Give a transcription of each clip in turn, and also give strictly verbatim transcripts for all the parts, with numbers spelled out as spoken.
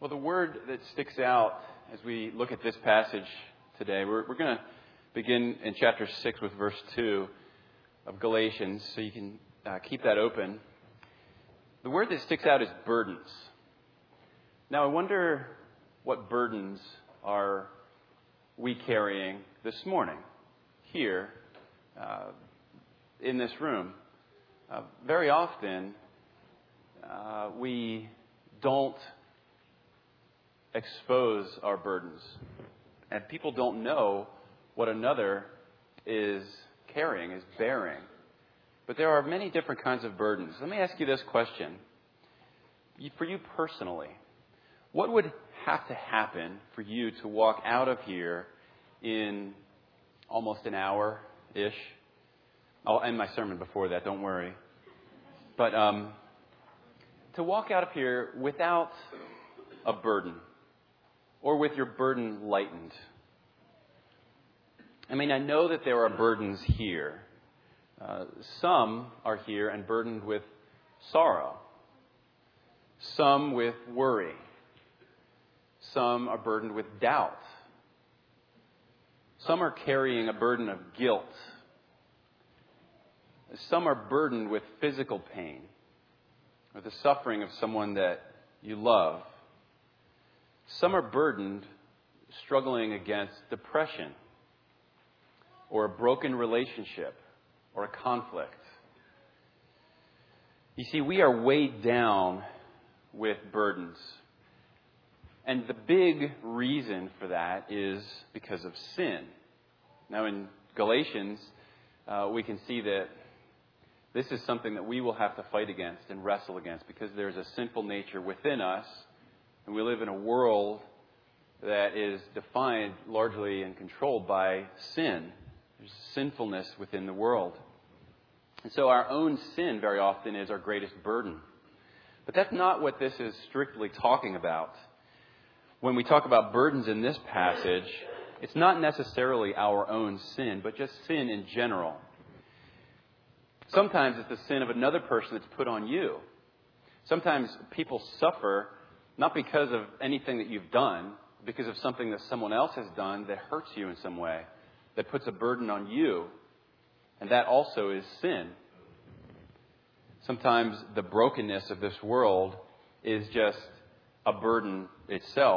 Well, the word that sticks out as we look at this passage today, we're, we're going to begin in chapter six with verse two of Galatians, so you can uh, keep that open. The word that sticks out is burdens. Now, I wonder what burdens are we carrying this morning here uh, in this room. Uh, very often, uh, we don't expose our burdens. And people don't know what another is carrying, is bearing. But there are many different kinds of burdens. Let me ask you this question. For you personally, what would have to happen for you to walk out of here in almost an hour-ish? I'll end my sermon before that, don't worry. But um, to walk out of here without a burden, or with your burden lightened. I mean, I know that there are burdens here. Uh, some are here and burdened with sorrow. Some with worry. Some are burdened with doubt. Some are carrying a burden of guilt. Some are burdened with physical pain, or the suffering of someone that you love. Some are burdened, struggling against depression, or a broken relationship, or a conflict. You see, we are weighed down with burdens. And the big reason for that is because of sin. Now, in Galatians, uh, we can see that this is something that we will have to fight against and wrestle against, because there's a sinful nature within us. And we live in a world that is defined largely and controlled by sin. There's sinfulness within the world. And so our own sin very often is our greatest burden. But that's not what this is strictly talking about. When we talk about burdens in this passage, it's not necessarily our own sin, but just sin in general. Sometimes it's the sin of another person that's put on you. Sometimes people suffer not because of anything that you've done, because of something that someone else has done that hurts you in some way, that puts a burden on you. And that also is sin. Sometimes the brokenness of this world is just a burden itself.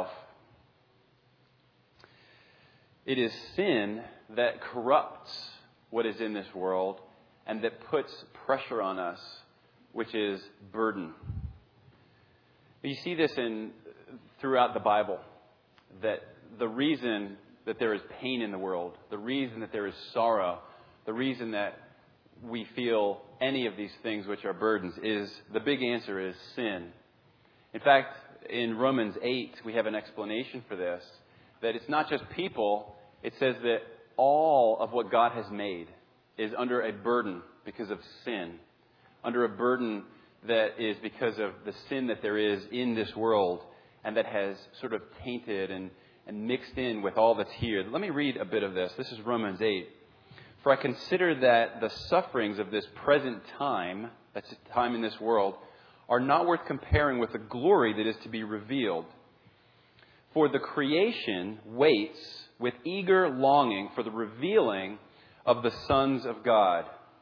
It is sin that corrupts what is in this world and that puts pressure on us, which is burden. You see this in throughout the Bible, that the reason that there is pain in the world, the reason that there is sorrow, the reason that we feel any of these things which are burdens is, the big answer is sin. In fact, in Romans eight, we have an explanation for this, that it's not just people. It says that all of what God has made is under a burden because of sin, under a burden that is because of the sin that there is in this world and that has sort of tainted and, and mixed in with all that's here. Let me read a bit of this. This is Romans eight. For I consider that the sufferings of this present time, that's time in this world, are not worth comparing with the glory that is to be revealed. For the creation waits with eager longing for the revealing of the sons of God.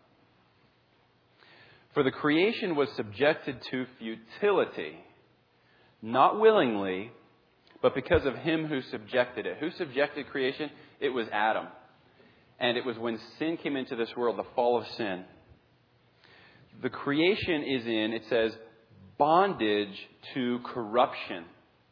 For the creation was subjected to futility, not willingly, but because of him who subjected it. Who subjected creation? It was Adam. And it was when sin came into this world, the fall of sin. The creation is in, it says, bondage to corruption.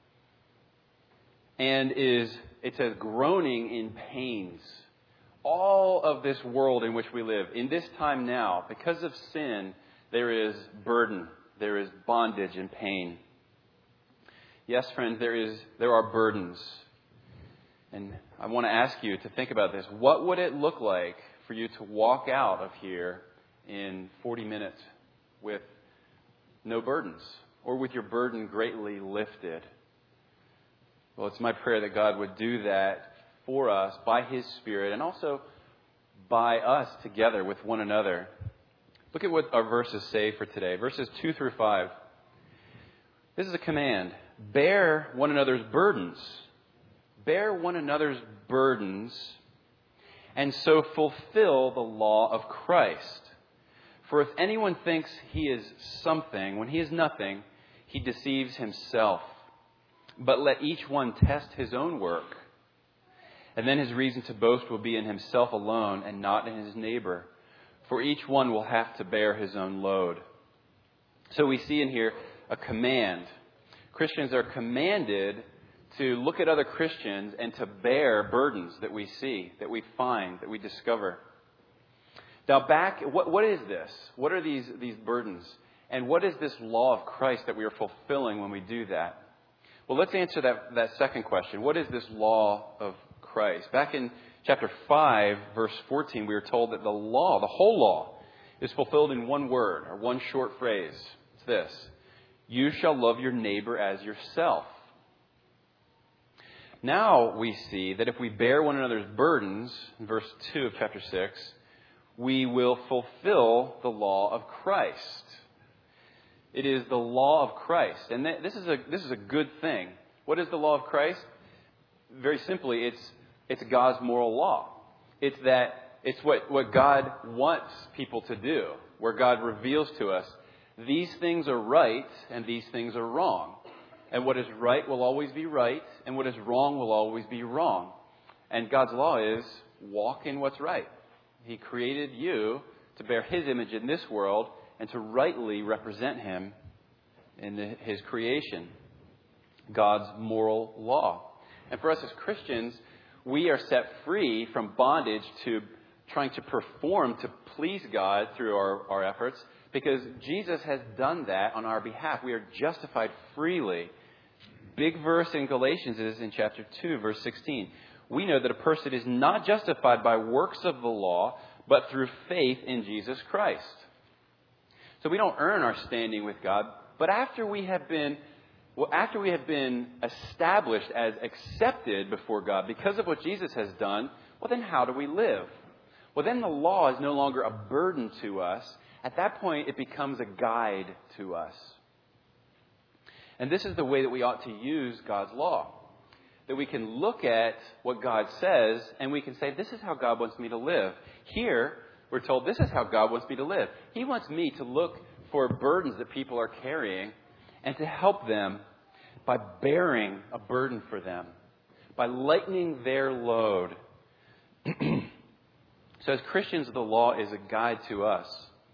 And is, it says, groaning in pains. All of this world in which we live, in this time now, because of sin, there is burden, there is bondage and pain. Yes, friends, there is there are burdens. And I want to ask you to think about this. What would it look like for you to walk out of here in forty minutes with no burdens, or with your burden greatly lifted? Well, it's my prayer that God would do that for us by His Spirit, and also by us together with one another. Look at what our verses say for today. Verses two through five. This is a command. bear one another's burdens. Bear one another's burdens, and so fulfill the law of Christ. For if anyone thinks he is something when he is nothing, he deceives himself. But let each one test his own work, and then his reason to boast will be in himself alone and not in his neighbor. For each one will have to bear his own load. So we see in here a command. Christians are commanded to look at other Christians and to bear burdens that we see, that we find, that we discover. Now back, what, what is this? What are these, these burdens? And what is this law of Christ that we are fulfilling when we do that? Well, let's answer that, that second question. What is this law of Christ? Back in chapter five, verse fourteen, we were told that the law, the whole law, is fulfilled in one word or one short phrase. It's this: you shall love your neighbor as yourself. Now we see that if we bear one another's burdens, in verse two of chapter six, we will fulfill the law of Christ. It is the law of Christ. And this is a this is a good thing. What is the law of Christ? Very simply, it's it's God's moral law. It's that it's what, what God wants people to do, where God reveals to us these things are right and these things are wrong. And what is right will always be right, and what is wrong will always be wrong. And God's law is walk in what's right. He created you to bear His image in this world and to rightly represent Him in the, His creation. God's moral law. And for us as Christians, we are set free from bondage to trying to perform to please God through our, our efforts, because Jesus has done that on our behalf. We are justified freely. Big verse in Galatians is in chapter two, verse sixteen. We know that a person is not justified by works of the law, but through faith in Jesus Christ. So we don't earn our standing with God, but after we have been, well, after we have been established as accepted before God because of what Jesus has done, well, then how do we live? Well, then the law is no longer a burden to us. At that point, it becomes a guide to us. And this is the way that we ought to use God's law. That we can look at what God says and we can say, this is how God wants me to live. Here, we're told this is how God wants me to live. He wants me to look for burdens that people are carrying and to help them by bearing a burden for them, by lightening their load. So as Christians, the law is a guide to us.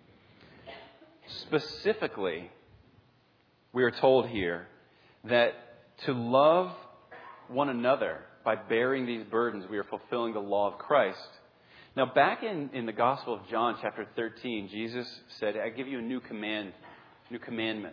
Specifically, we are told here that to love one another by bearing these burdens, we are fulfilling the law of Christ. Now, back in, in the Gospel of John, chapter thirteen, Jesus said, I give you a new command, new commandment.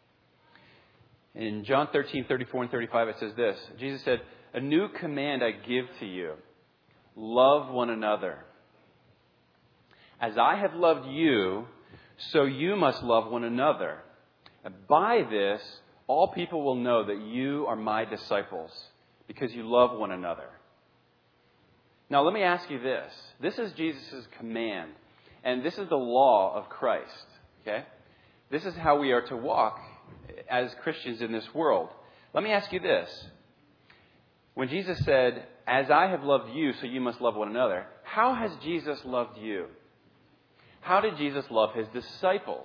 In John thirteen, thirty-four and thirty-five, it says this. Jesus said, a new command I give to you. Love one another. As I have loved you, so you must love one another. And by this, all people will know that you are my disciples, because you love one another. Now, let me ask you this. This is Jesus' command, and this is the law of Christ. Okay? This is how we are to walk as Christians in this world. Let me ask you this. When Jesus said, as I have loved you, so you must love one another, how has Jesus loved you? How did Jesus love His disciples?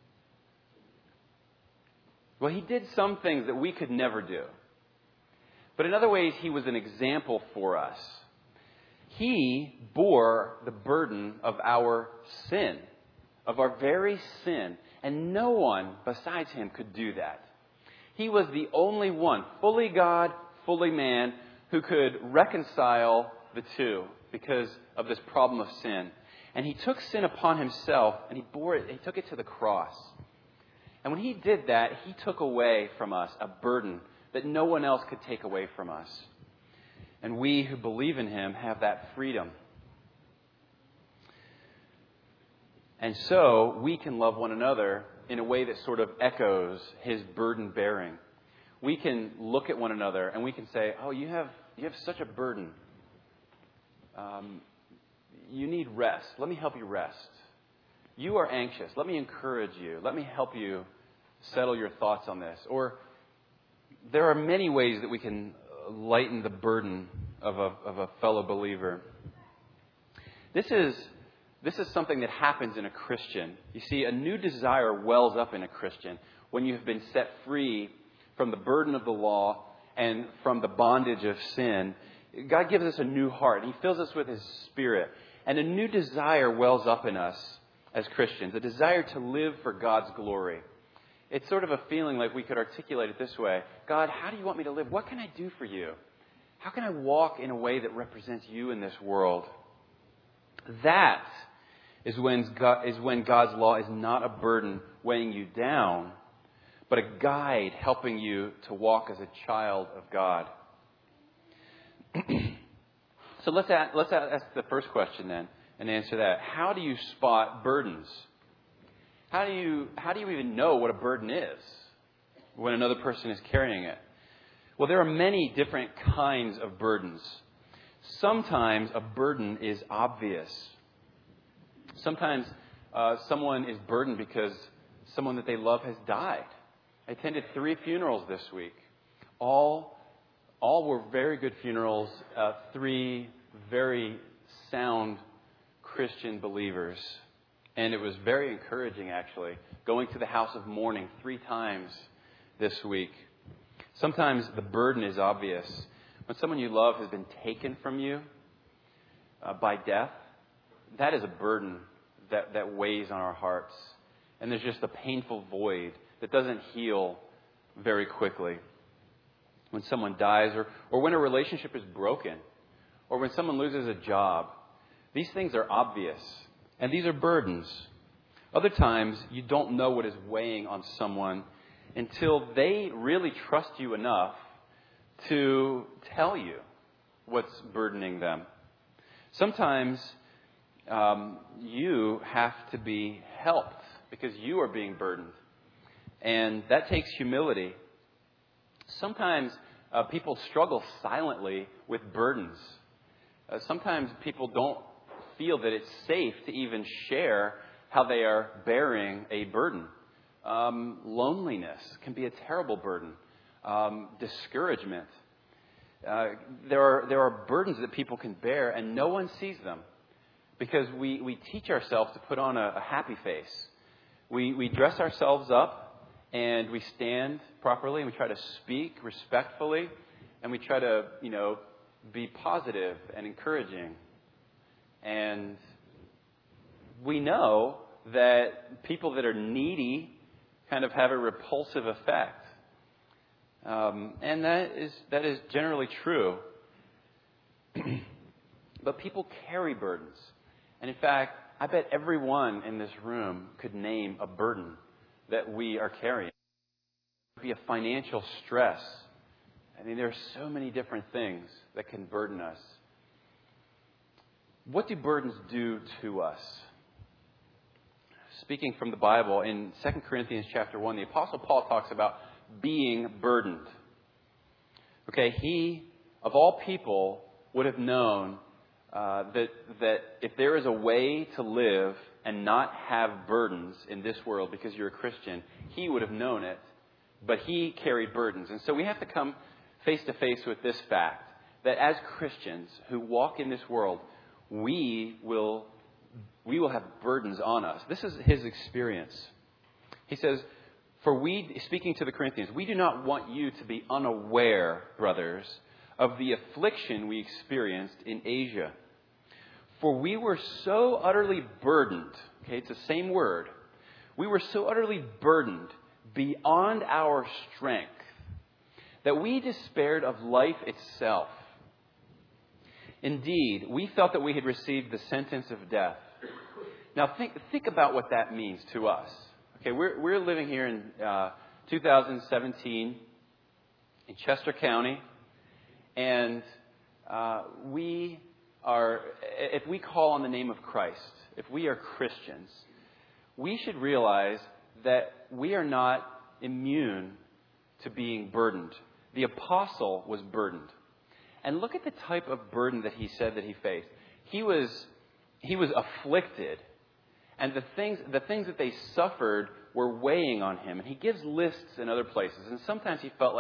Well, He did some things that we could never do. But in other ways, He was an example for us. He bore the burden of our sin, of our very sin. And no one besides Him could do that. He was the only one, fully God, fully man, who could reconcile the two because of this problem of sin. And He took sin upon Himself and He bore it, He took it to the cross. And when He did that, He took away from us a burden that no one else could take away from us. And we who believe in Him have that freedom. And so we can love one another in a way that sort of echoes His burden bearing. We can look at one another and we can say, oh, you have you have such a burden. Um, you need rest. Let me help you rest. You are anxious. Let me encourage you. Let me help you settle your thoughts on this. Or there are many ways that we can lighten the burden of a, of a fellow believer. This is, this is something that happens in a Christian. You see, a new desire wells up in a Christian when you have been set free from the burden of the law and from the bondage of sin. God gives us a new heart. He fills us with His Spirit. And a new desire wells up in us as Christians, a desire to live for God's glory. It's sort of a feeling like we could articulate it this way. God, how do you want me to live? What can I do for you? How can I walk in a way that represents you in this world? That is when, God, is when God's law is not a burden weighing you down, but a guide helping you to walk as a child of God. So let's ask, let's ask the first question then and answer that. How do you spot burdens? How do you how do you even know what a burden is when another person is carrying it? Well, there are many different kinds of burdens. Sometimes a burden is obvious. Sometimes uh, someone is burdened because someone that they love has died. I attended three funerals this week. All all were very good funerals. Uh, three very sound Christian believers. And it was very encouraging, actually, going to the house of mourning three times this week. Sometimes the burden is obvious. When someone you love has been taken from you uh, by death, that is a burden that, that weighs on our hearts. And there's just a painful void that doesn't heal very quickly. When someone dies, or, or when a relationship is broken, or when someone loses a job, these things are obvious. And these are burdens. Other times, you don't know what is weighing on someone until they really trust you enough to tell you what's burdening them. Sometimes um, you have to be helped because you are being burdened. And that takes humility. Sometimes uh, people struggle silently with burdens. Uh, sometimes people don't feel that it's safe to even share how they are bearing a burden. Um, loneliness can be a terrible burden. Um, discouragement. Uh, there are there are burdens that people can bear and no one sees them because we, we teach ourselves to put on a, a happy face. We we dress ourselves up and we stand properly and we try to speak respectfully and we try to, you know, be positive and encouraging. And we know that people that are needy kind of have a repulsive effect. Um, and that is that is generally true. But people carry burdens. And in fact, I bet everyone in this room could name a burden that we are carrying. It could be a financial stress. I mean, there are so many different things that can burden us. What do burdens do to us? Speaking from the Bible, in Second Corinthians chapter one, the Apostle Paul talks about being burdened. Okay, he, of all people, would have known uh, that, that if there is a way to live and not have burdens in this world because you're a Christian, he would have known it, but he carried burdens. And so we have to come face to face with this fact, that as Christians who walk in this world, we will we will have burdens on us. This is his experience. He says, for we, speaking to the Corinthians, we do not want you to be unaware, brothers, of the affliction we experienced in Asia. For we were so utterly burdened, okay, it's the same word. We were so utterly burdened beyond our strength that we despaired of life itself. Indeed, we felt that we had received the sentence of death. Now, think think about what that means to us. Okay, we're we're living here in uh, two thousand seventeen in Chester County, and uh, we are. If we call on the name of Christ, if we are Christians, we should realize that we are not immune to being burdened. The apostle was burdened. And look at the type of burden that he said that he faced. He was he was afflicted. And the things the things that they suffered were weighing on him. And he gives lists in other places. And sometimes he felt like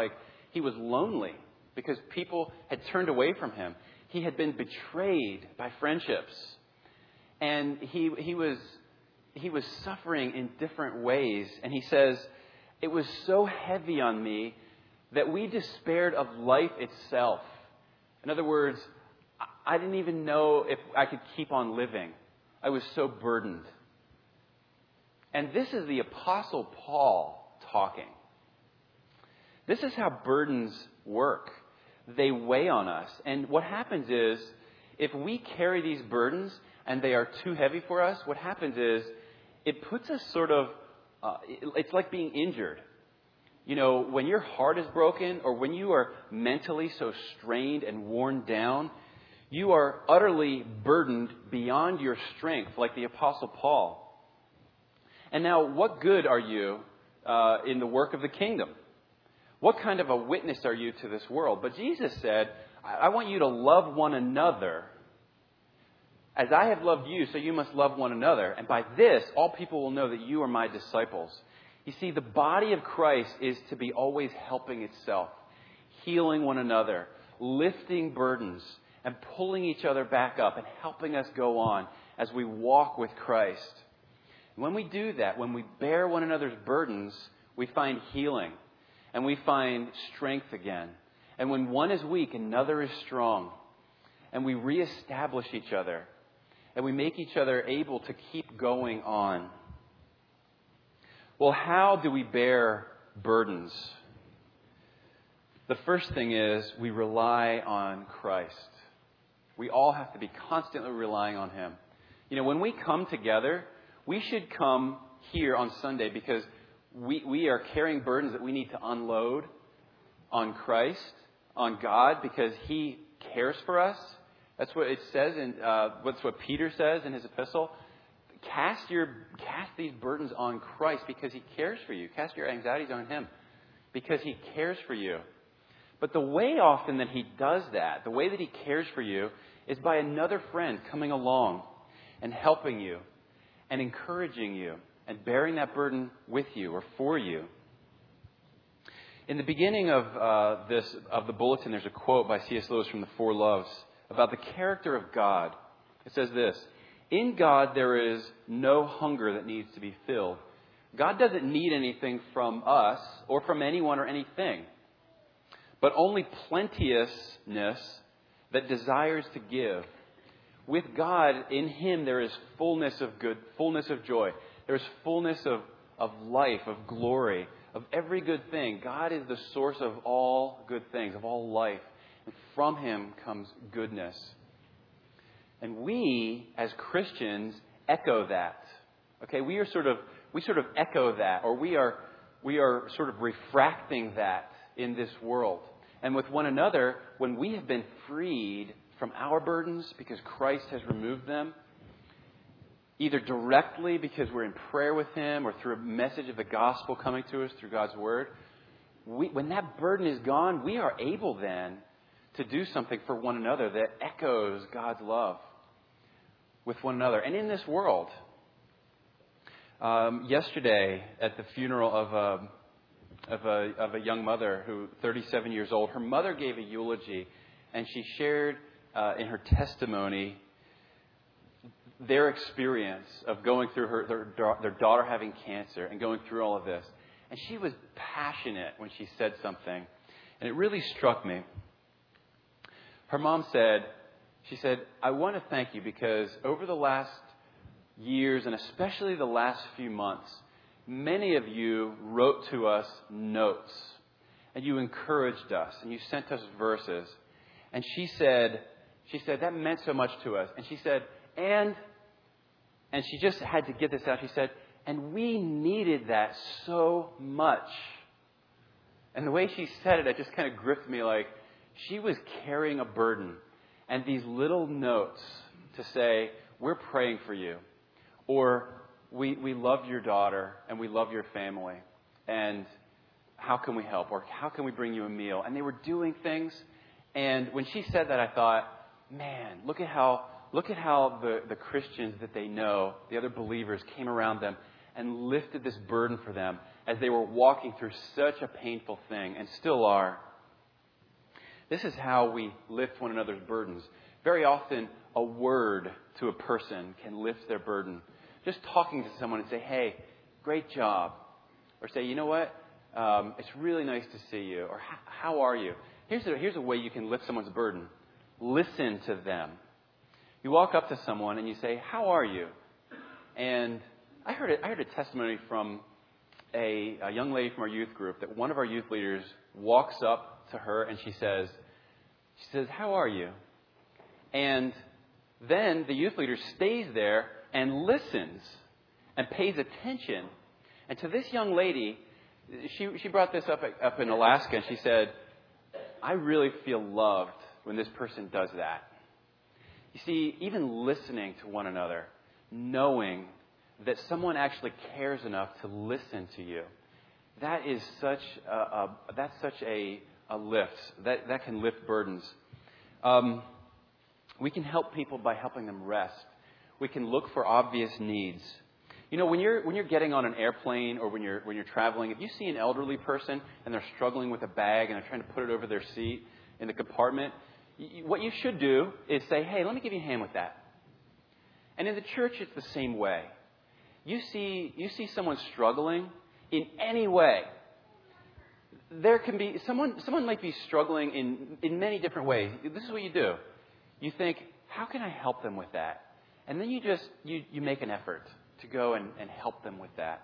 He was lonely because people had turned away from him. He had been betrayed by friendships. And he, he was, he was suffering in different ways. And he says, it was so heavy on me that we despaired of life itself. In other words, I didn't even know if I could keep on living. I was so burdened. And this is the Apostle Paul talking. This is how burdens work. They weigh on us. And what happens is, if we carry these burdens and they are too heavy for us, what happens is, it puts us sort of, uh, it's like being injured. You know, when your heart is broken or when you are mentally so strained and worn down, you are utterly burdened beyond your strength, like the Apostle Paul. And now, what good are you uh, in the work of the kingdom? What kind of a witness are you to this world? But Jesus said, I want you to love one another as I have loved you, so you must love one another. And by this, all people will know that you are my disciples. You see, the body of Christ is to be always helping itself, healing one another, lifting burdens, and pulling each other back up and helping us go on as we walk with Christ. When we do that, when we bear one another's burdens, we find healing and we find strength again. And when one is weak, another is strong. And we reestablish each other. And we make each other able to keep going on. Well, how do we bear burdens? The first thing is we rely on Christ. We all have to be constantly relying on Him. You know, when we come together, we should come here on Sunday because we, we are carrying burdens that we need to unload on Christ, on God, because He cares for us. That's what it says, in uh, that's what Peter says in his epistle. Cast your cast these burdens on Christ because He cares for you. Cast your anxieties on Him because He cares for you. But the way often that He does that, the way that He cares for you, is by another friend coming along and helping you and encouraging you and bearing that burden with you or for you. In the beginning of uh, this of the bulletin, there's a quote by C S Lewis from the Four Loves about the character of God. It says this: in God there is no hunger that needs to be filled. God doesn't need anything from us or from anyone or anything, but only plenteousness that desires to give. With God, in Him, there is fullness of good, fullness of joy. There is fullness of, of life, of glory, of every good thing. God is the source of all good things, of all life. And from Him comes goodness. And we, as Christians, echo that. Okay, we are sort of we sort of echo that, or we are we are sort of refracting that in this world. And with one another, when we have been freed from our burdens because Christ has removed them, either directly because we're in prayer with Him or through a message of the gospel coming to us through God's Word, we, when that burden is gone, we are able then to do something for one another that echoes God's love with one another. And in this world, um, yesterday at the funeral of a Of a, of a young mother who, thirty-seven years old, her mother gave a eulogy, and she shared uh, in her testimony their experience of going through her their, their daughter having cancer and going through all of this. And she was passionate when she said something, and it really struck me. Her mom said, she said, I want to thank you because over the last years, and especially the last few months, many of you wrote to us notes, and you encouraged us, and you sent us verses. And she said, she said, that meant so much to us. And she said, and, and she just had to get this out. She said, and we needed that so much. And the way she said it, it just kind of gripped me, like she was carrying a burden and these little notes to say, we're praying for you. Or, We we love your daughter and we love your family, and how can we help? Or how can we bring you a meal? And they were doing things. And when she said that, I thought, man, look at how look at how the, the Christians that they know, the other believers, came around them and lifted this burden for them as they were walking through such a painful thing and still are. This is how we lift one another's burdens. Very often, a word to a person can lift their burden. Just talking to someone and say, hey, great job. Or say, you know what? Um, it's really nice to see you. Or how are you? Here's a, here's a way you can lift someone's burden. Listen to them. You walk up to someone and you say, how are you? And I heard a, I heard a testimony from a, a young lady from our youth group that one of our youth leaders walks up to her and she says, she says, how are you? And then the youth leader stays there and listens and pays attention. And to this young lady, she she brought this up up in Alaska, and she said, I really feel loved when this person does that. You see, even listening to one another, knowing that someone actually cares enough to listen to you, that is such a, a that's such a, a lift. That that can lift burdens. Um, we can help people by helping them rest. We can look for obvious needs. You know, when you're when you're getting on an airplane or when you're when you're traveling, if you see an elderly person and they're struggling with a bag and they're trying to put it over their seat in the compartment, you, what you should do is say, "Hey, let me give you a hand with that." And in the church, it's the same way. You see you see someone struggling in any way. There can be someone someone might be struggling in in many different ways. This is what you do. You think, how can I help them with that? And then you just you, you make an effort to go and, and help them with that.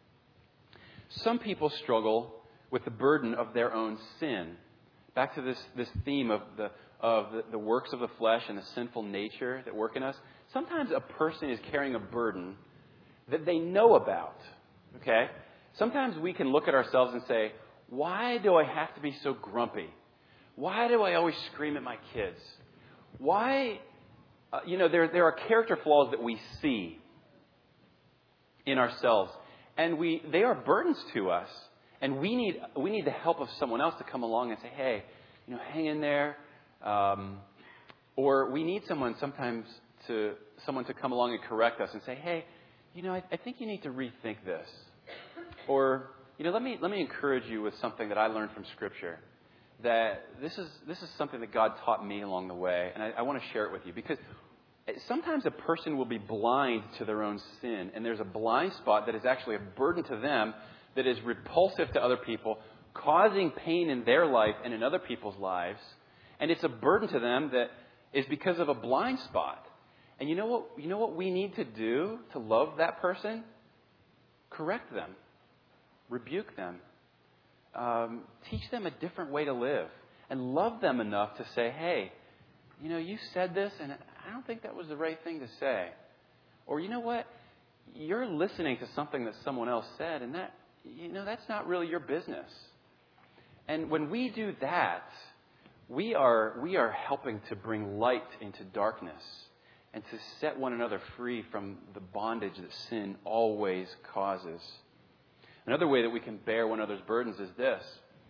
Some people struggle with the burden of their own sin. Back to this, this theme of the of the, the works of the flesh and the sinful nature that work in us. Sometimes a person is carrying a burden that they know about. Okay? Sometimes we can look at ourselves and say, why do I have to be so grumpy? Why do I always scream at my kids? Why, uh, you know, there there are character flaws that we see in ourselves, and we they are burdens to us, and we need we need the help of someone else to come along and say, hey, you know, hang in there, um, or we need someone sometimes to someone to come along and correct us and say, hey, you know, I, I think you need to rethink this, or you know, let me let me encourage you with something that I learned from Scripture. That this is this is something that God taught me along the way, and I, I want to share it with you because sometimes a person will be blind to their own sin, and there's a blind spot that is actually a burden to them that is repulsive to other people, causing pain in their life and in other people's lives, and it's a burden to them that is because of a blind spot. And you know what? You know what we need to do to love that person? Correct them, rebuke them. Um, teach them a different way to live and love them enough to say, hey, you know, you said this and I don't think that was the right thing to say. Or, you know what? You're listening to something that someone else said and that, you know, that's not really your business. And when we do that, we are we are helping to bring light into darkness and to set one another free from the bondage that sin always causes. Another way that we can bear one another's burdens is this.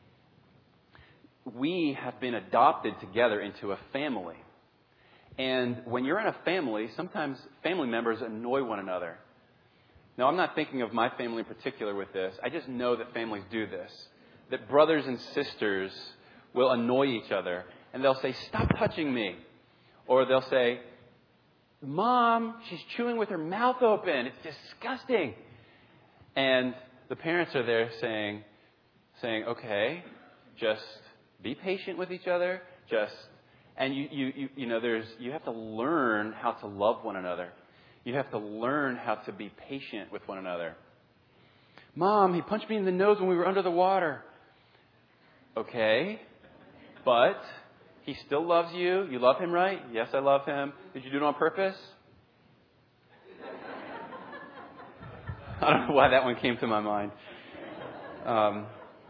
We have been adopted together into a family. And when you're in a family, sometimes family members annoy one another. Now, I'm not thinking of my family in particular with this. I just know that families do this. That brothers and sisters will annoy each other. And they'll say, stop touching me. Or they'll say, Mom, she's chewing with her mouth open. It's disgusting. And the parents are there saying, saying, okay, just be patient with each other. Just, and you, you, you, you know, there's, you have to learn how to love one another. You have to learn how to be patient with one another. Mom, he punched me in the nose when we were under the water. Okay, but he still loves you. You love him, right? Yes, I love him. Did you do it on purpose? I don't know why that one came to my mind. Um,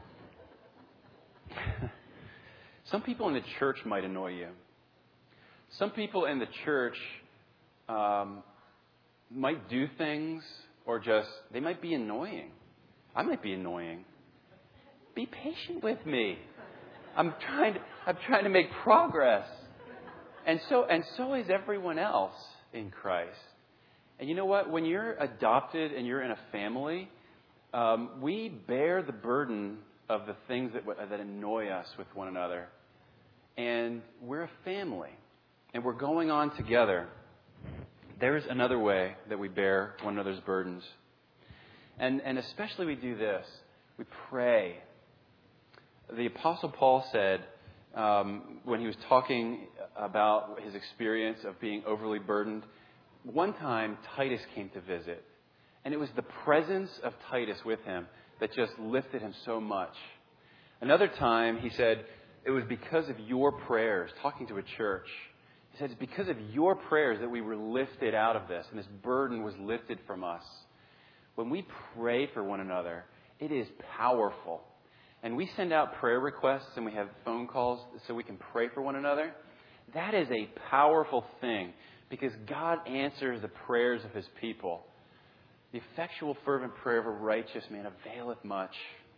some people in the church might annoy you. Some people in the church um, might do things or just, they might be annoying. I might be annoying. Be patient with me. I'm trying to, I'm trying to make progress. And so, and so is everyone else in Christ. And you know what? When you're adopted and you're in a family, um, we bear the burden of the things that that annoy us with one another. and we're a family and we're going on together, there's another way that we bear one another's burdens. And, and especially we do this. We pray. The Apostle Paul said, um, when he was talking about his experience of being overly burdened, one time Titus came to visit. And it was the presence of Titus with him that just lifted him so much. Another time he said, it was because of your prayers, talking to a church. He said, it's because of your prayers that we were lifted out of this, and this burden was lifted from us. When we pray for one another, it is powerful. And we send out prayer requests and we have phone calls so we can pray for one another. That is a powerful thing because God answers the prayers of His people. The effectual, fervent prayer of a righteous man availeth much.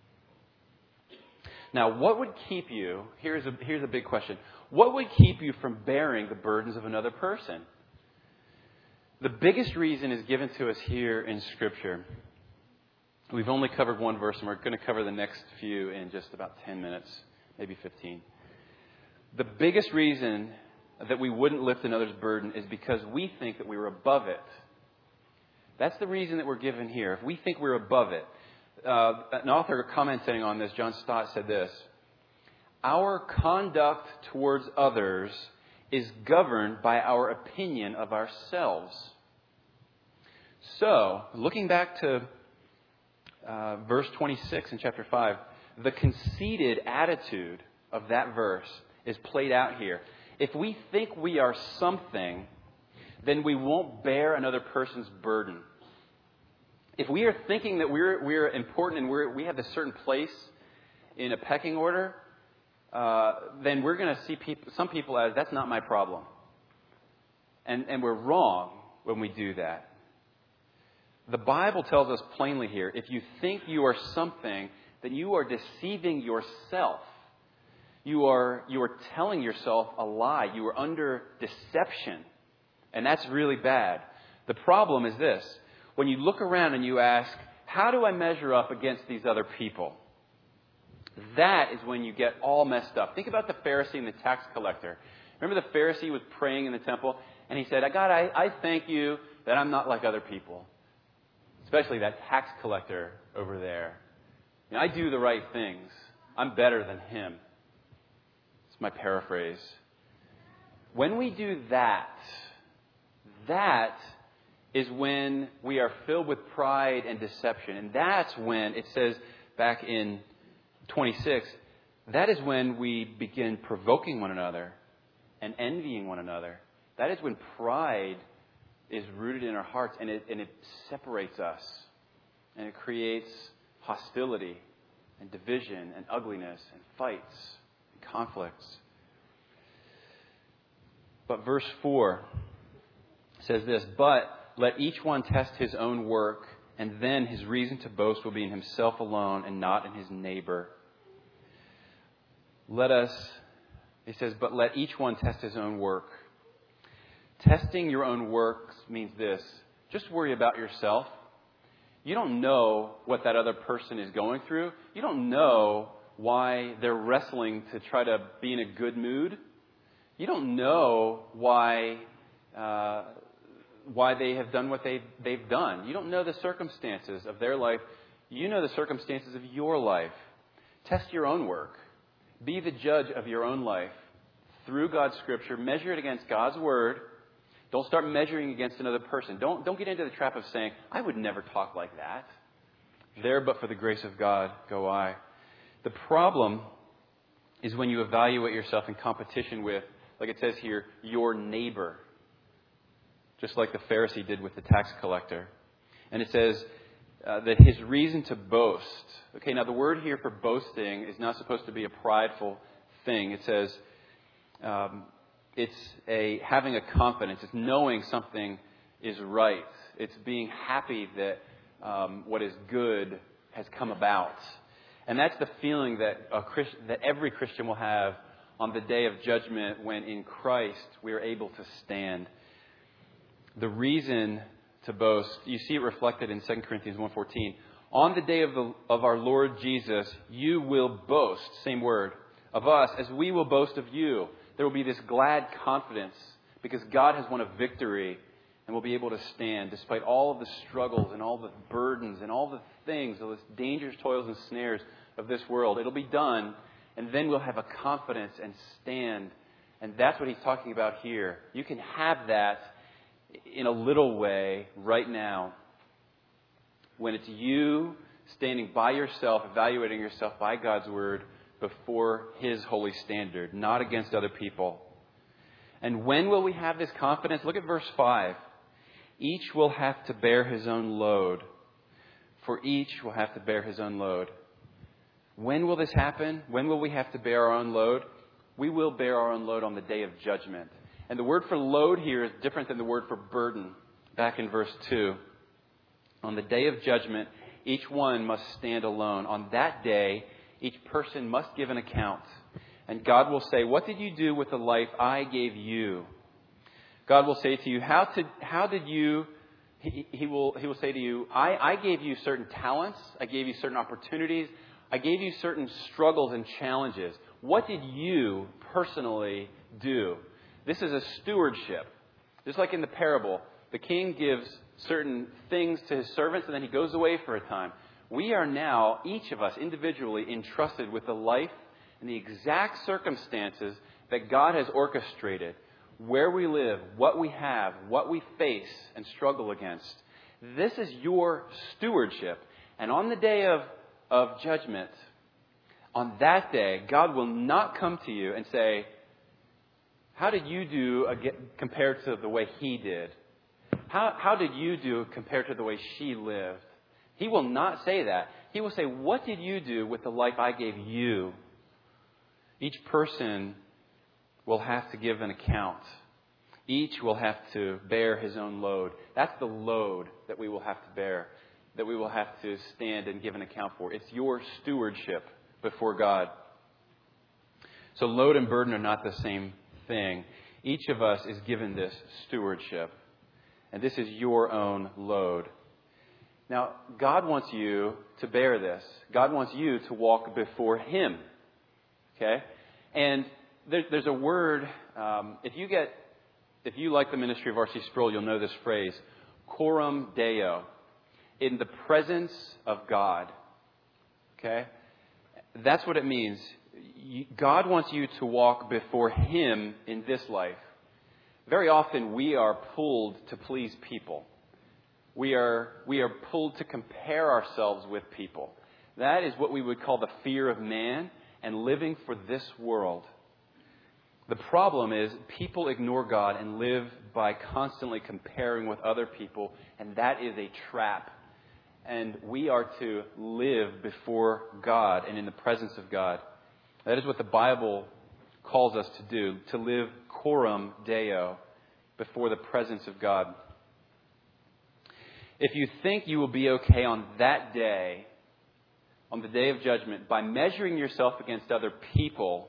Now, what would keep you, here's a, here's a big question. What would keep you from bearing the burdens of another person? The biggest reason is given to us here in Scripture. We've only covered one verse, and we're going to cover the next few in just about ten minutes, maybe fifteen. The biggest reason that we wouldn't lift another's burden is because we think that we were above it. That's the reason that we're given here. If we think we're above it. Uh, an author commenting on this, John Stott, said this: our conduct towards others is governed by our opinion of ourselves. So, looking back to uh, verse twenty-six in chapter five, the conceited attitude of that verse is played out here. If we think we are something, then we won't bear another person's burden. If we are thinking that we're we're important and we're, we have a certain place in a pecking order, uh, then we're going to see people, some people as, that's not my problem. And, and we're wrong when we do that. The Bible tells us plainly here, if you think you are something, then you are deceiving yourself. You are, you are telling yourself a lie. You are under deception. And that's really bad. The problem is this. When you look around and you ask, how do I measure up against these other people? That is when you get all messed up. Think about the Pharisee and the tax collector. Remember the Pharisee was praying in the temple and he said, God, I, I thank you that I'm not like other people. Especially that tax collector over there. You know, I do the right things. I'm better than him. It's my paraphrase. When we do that, that is when we are filled with pride and deception. And that's when, it says back in twenty-six, that is when we begin provoking one another and envying one another. That is when pride is rooted in our hearts and it, and it separates us. And it creates hostility and division and ugliness and fights and conflicts. But verse four says this, but let each one test his own work, and then his reason to boast will be in himself alone and not in his neighbor. Let us, he says, but let each one test his own work. Testing your own works means this. Just worry about yourself. You don't know what that other person is going through. You don't know why they're wrestling to try to be in a good mood. You don't know why uh, why they have done what they've, they've done. You don't know the circumstances of their life. You know the circumstances of your life. Test your own work. Be the judge of your own life through God's Scripture. Measure it against God's Word. Don't start measuring against another person. Don't, don't get into the trap of saying, I would never talk like that. There, but for the grace of God, go I. The problem is when you evaluate yourself in competition with, like it says here, your neighbor. Just like the Pharisee did with the tax collector. And it says uh, that his reason to boast. Okay, now the word here for boasting is not supposed to be a prideful thing. It says um, it's a having a confidence. It's knowing something is right. It's being happy that um, what is good has come about. And that's the feeling that a Christ, that every Christian will have on the day of judgment when in Christ we are able to stand. The reason to boast, you see it reflected in Second Corinthians one fourteen. On the day of, the, of our Lord Jesus, you will boast, same word, of us as we will boast of you. There will be this glad confidence because God has won a victory and we'll be able to stand despite all of the struggles and all the burdens and all the things, all the dangers, toils, and snares of this world. It'll be done, and then we'll have a confidence and stand. And that's what he's talking about here. You can have that in a little way right now when it's you standing by yourself, evaluating yourself by God's Word before His holy standard, not against other people. And when will we have this confidence? Look at verse five. Each will have to bear his own load. For each will have to bear his own load. When will this happen? When will we have to bear our own load? We will bear our own load on the day of judgment. And the word for load here is different than the word for burden. Back in verse two. On the day of judgment, each one must stand alone. On that day, each person must give an account. And God will say, what did you do with the life I gave you? God will say to you, how, to, how did you, he, he, will, he will say to you, I, I gave you certain talents. I gave you certain opportunities. I gave you certain struggles and challenges. What did you personally do? This is a stewardship. Just like in the parable, the king gives certain things to his servants and then he goes away for a time. We are now, each of us individually, entrusted with the life and the exact circumstances that God has orchestrated. Where we live, what we have, what we face and struggle against. This is your stewardship. And on the day of, of judgment, on that day, God will not come to you and say, how did you do compared to the way he did? How, how did you do compared to the way she lived? He will not say that. He will say, what did you do with the life I gave you? Each person will have to give an account. Each will have to bear his own load. That's the load that we will have to bear, that we will have to stand and give an account for. It's your stewardship before God. So load and burden are not the same thing. Each of us is given this stewardship. And this is your own load. Now, God wants you to bear this. God wants you to walk before Him. Okay? And there, there's a word, um, if you get, if you like the ministry of R C Sproul, you'll know this phrase, coram Deo, in the presence of God. Okay? That's what it means. God wants you to walk before Him in this life. Very often we are pulled to please people. We are, we are pulled to compare ourselves with people. That is what we would call the fear of man and living for this world. The problem is people ignore God and live by constantly comparing with other people, and that is a trap. And we are to live before God and in the presence of God. That is what the Bible calls us to do, to live coram Deo, before the presence of God. If you think you will be okay on that day, on the day of judgment, by measuring yourself against other people,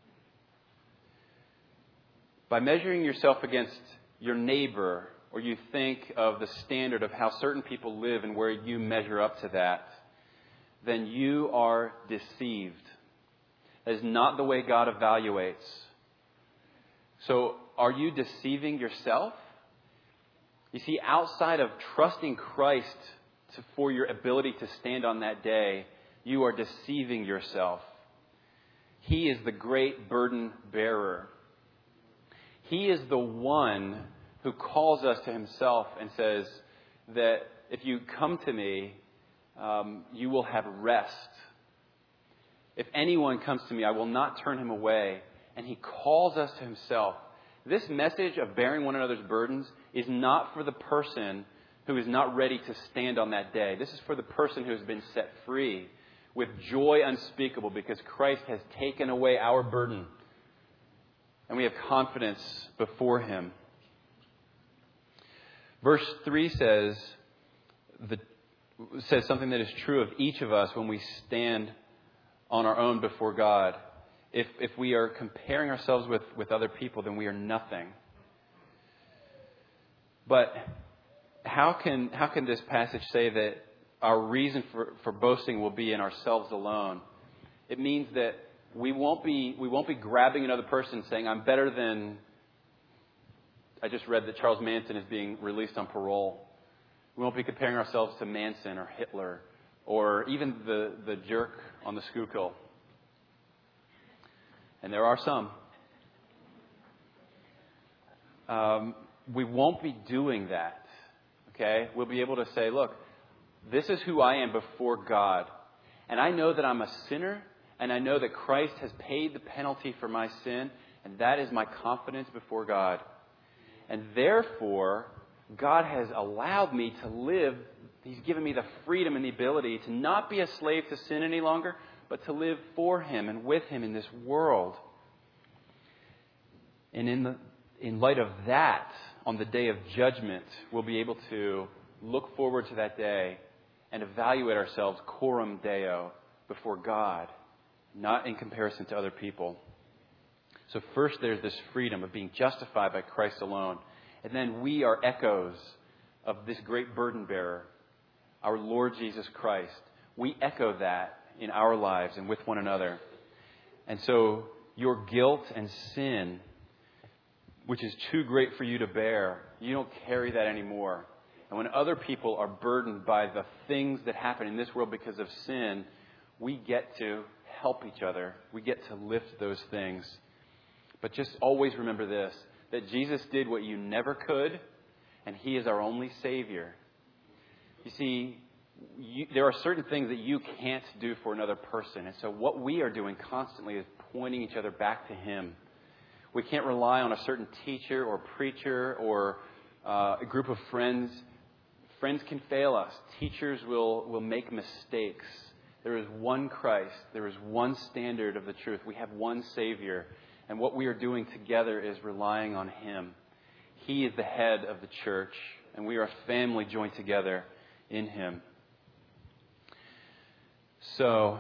by measuring yourself against your neighbor, or you think of the standard of how certain people live and where you measure up to that, then you are deceived. That is not the way God evaluates. So, are you deceiving yourself? You see, outside of trusting Christ to, for your ability to stand on that day, you are deceiving yourself. He is the great burden bearer. He is the one who calls us to Himself and says that if you come to me, um, you will have rest. If anyone comes to me, I will not turn him away. And He calls us to Himself. This message of bearing one another's burdens is not for the person who is not ready to stand on that day. This is for the person who has been set free with joy unspeakable because Christ has taken away our burden. And we have confidence before Him. Verse three says, the, says something that is true of each of us when we stand on our own before God. If if we are comparing ourselves with, with other people, then we are nothing. But how can how can this passage say that our reason for, for boasting will be in ourselves alone? It means that we won't be we won't be grabbing another person saying, I'm better than... I just read that Charles Manson is being released on parole. We won't be comparing ourselves to Manson or Hitler or even the, the jerk on the Schuylkill. And there are some. Um, we won't be doing that. Okay? We'll be able to say, look, this is who I am before God. And I know that I'm a sinner. And I know that Christ has paid the penalty for my sin. And that is my confidence before God. And therefore, God has allowed me to live. He's given me the freedom and the ability to not be a slave to sin any longer, but to live for Him and with Him in this world. And in the in light of that, on the day of judgment, we'll be able to look forward to that day and evaluate ourselves coram Deo before God, not in comparison to other people. So first there's this freedom of being justified by Christ alone. And then we are echoes of this great burden bearer, our Lord Jesus Christ. We echo that in our lives and with one another. And so your guilt and sin, which is too great for you to bear, you don't carry that anymore. And when other people are burdened by the things that happen in this world because of sin, we get to help each other. We get to lift those things. But just always remember this, that Jesus did what you never could, and He is our only Savior. You see, you, there are certain things that you can't do for another person. And so what we are doing constantly is pointing each other back to Him. We can't rely on a certain teacher or preacher or uh, a group of friends. Friends can fail us. Teachers will, will make mistakes. There is one Christ. There is one standard of the truth. We have one Savior. And what we are doing together is relying on Him. He is the head of the church, and we are a family joined together in Him. So,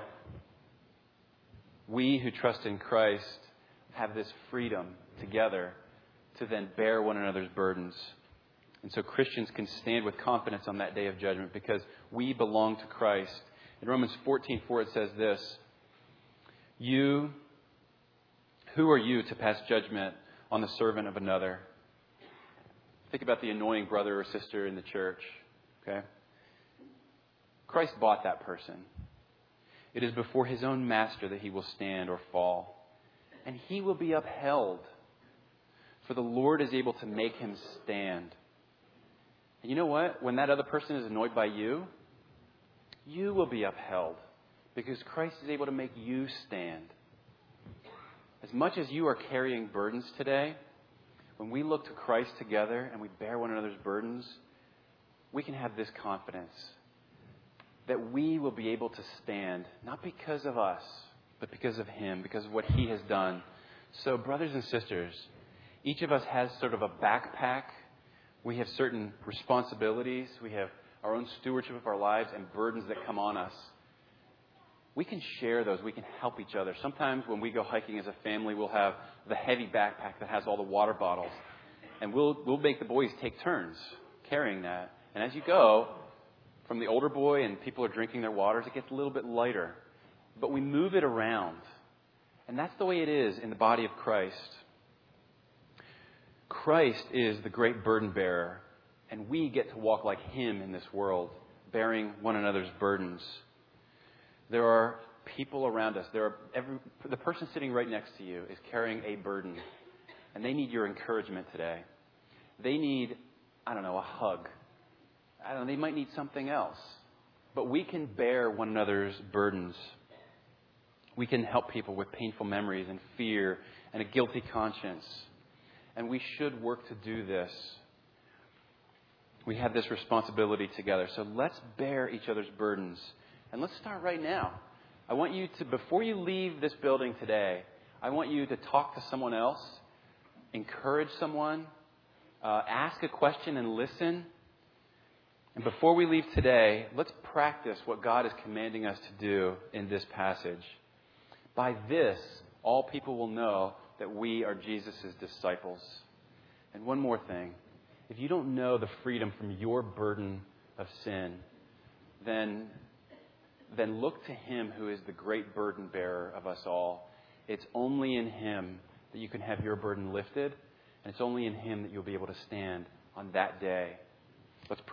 we who trust in Christ have this freedom together to then bear one another's burdens. And so Christians can stand with confidence on that day of judgment because we belong to Christ. In Romans fourteen four it says this, You... Who are you to pass judgment on the servant of another? Think about the annoying brother or sister in the church. Okay? Christ bought that person. It is before His own master that he will stand or fall. And he will be upheld. For the Lord is able to make him stand. And you know what? When that other person is annoyed by you, you will be upheld. Because Christ is able to make you stand. As much as you are carrying burdens today, when we look to Christ together and we bear one another's burdens, we can have this confidence that we will be able to stand, not because of us, but because of Him, because of what He has done. So, brothers and sisters, each of us has sort of a backpack. We have certain responsibilities. We have our own stewardship of our lives and burdens that come on us. We can share those. We can help each other. Sometimes when we go hiking as a family, we'll have the heavy backpack that has all the water bottles. And we'll we'll make the boys take turns carrying that. And as you go, from the older boy and people are drinking their waters, it gets a little bit lighter. But we move it around. And that's the way it is in the body of Christ. Christ is the great burden bearer. And we get to walk like Him in this world, bearing one another's burdens. There are people around us. There are every, the person sitting right next to you is carrying a burden. And they need your encouragement today. They need, I don't know, a hug. I don't know, they might need something else. But we can bear one another's burdens. We can help people with painful memories and fear and a guilty conscience. And we should work to do this. We have this responsibility together. So let's bear each other's burdens. And let's start right now. I want you to, before you leave this building today, I want you to talk to someone else, encourage someone, uh, ask a question and listen. And before we leave today, let's practice what God is commanding us to do in this passage. By this, all people will know that we are Jesus' disciples. And one more thing. If you don't know the freedom from your burden of sin, then, then look to Him who is the great burden bearer of us all. It's only in Him that you can have your burden lifted, and it's only in Him that you'll be able to stand on that day. Let's pray.